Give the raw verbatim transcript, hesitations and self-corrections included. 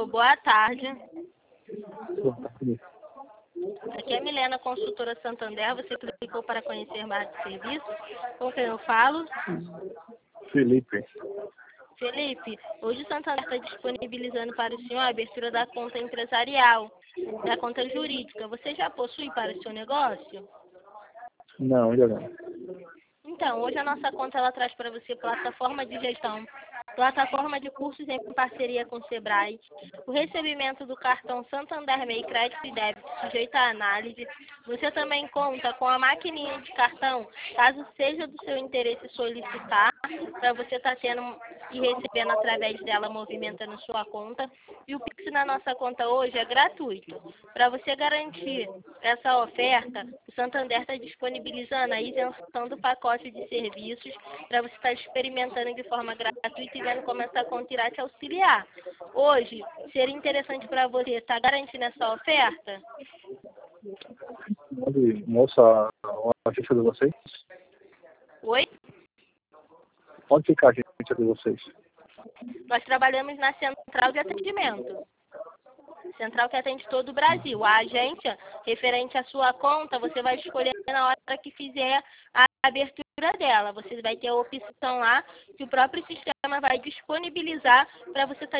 boa tarde. Boa tarde. Aqui é a Milena, consultora Santander. Você clicou para conhecer mais de serviço. Com quem eu falo? Felipe. Felipe, hoje o Santander está disponibilizando para o senhor a abertura da conta empresarial, da conta jurídica. Você já possui para o seu negócio? Não, ainda não. Então, hoje a nossa conta ela traz para você plataforma de gestão, plataforma de cursos em parceria com o Sebrae, o recebimento do cartão Santander Mei Crédito e Débito sujeito à análise. Você também conta com a maquininha de cartão, caso seja do seu interesse solicitar, para você estar tendo e recebendo através dela, movimentando sua conta. E o Pix na nossa conta hoje é gratuito. Para você garantir essa oferta, o Santander está disponibilizando a isenção do pacote de serviços para você estar experimentando de forma gratuita e vendo como essa conta irá te auxiliar. Hoje, seria interessante para você estar garantindo essa oferta? Onde, moça, a agência de vocês? Oi? Onde fica a agência de vocês? Nós trabalhamos na central de atendimento. Central que atende todo o Brasil. A agência, referente à sua conta, você vai escolher na hora que fizer a abertura dela. Você vai ter a opção lá que o próprio sistema vai disponibilizar para você estar